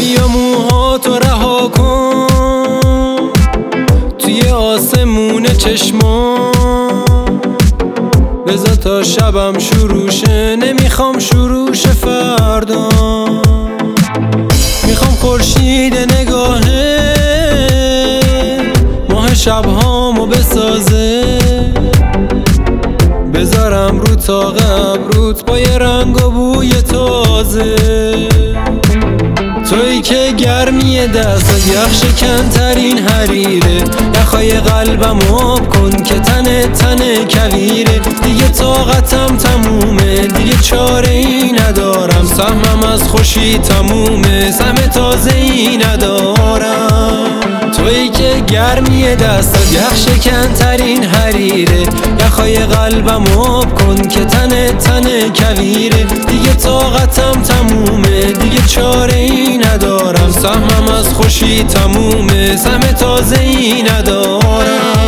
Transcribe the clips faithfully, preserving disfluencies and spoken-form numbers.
بیا موهاتو رها کن توی آسمون چشمام، بذار تا شبم شروع شه، نمیخوام شروع شه فردا. میخوام خورشید نگاهه ماه شبهامو بسازه، بذارم رو تاق ابروت با یه رنگ و بوی تازه. تویی که گرمی دستات یخ شکن ترین حریره، یخای قلبم آب کن که تن تن کویره. دیگه طاقتم تمومه، دیگه چاره ای ندارم، سهمم از خوشی تمومه، سهم تازه ای ندارم. تویی که گرمی دستات یخ شکن ترین حریره، یخای قلبم آب کن که تن تن کویره. دیگه طاقتم تمومه، دیگه چاره ای ندارم، سهمم از خوشی تمومه، سهم تازه ای ندارم.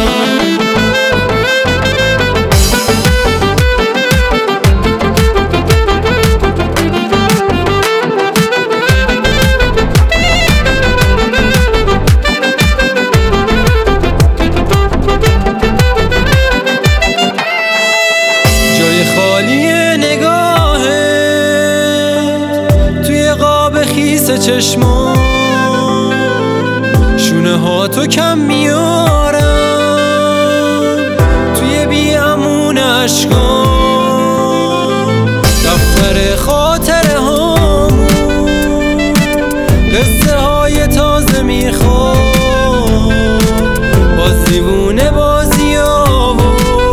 خیس چشمان شونه ها تو کم میارم توی بیامون اشکام، دفتر خاطره هامون قصه های تازه میخوام، باز دیوونه بازی ها و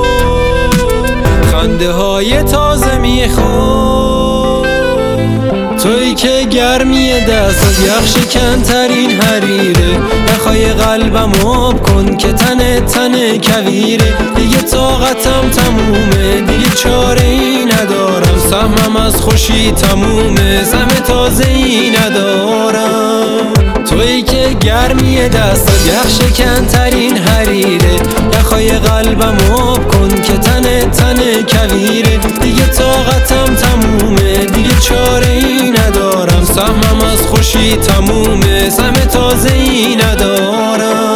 خنده های تازه میخوام. تویی که گرمی دستات یخ شکن ترین حریره، یخای قلبم آب کن که تن تن کویره. دیگه طاقتم تمومه، دیگه چاره ای ندارم، سهمم از خوشی تمومه، سهم تازه ای ندارم. تویی که گرمی دستات یخ شکن ترین حریره، یخای قلبم آب کن که تن تن کویره. دیگه طاقتم تمومه، دیگه چاره ای ندارم، سهمم از خوشی تمومه، سهم تازه ای ندارم.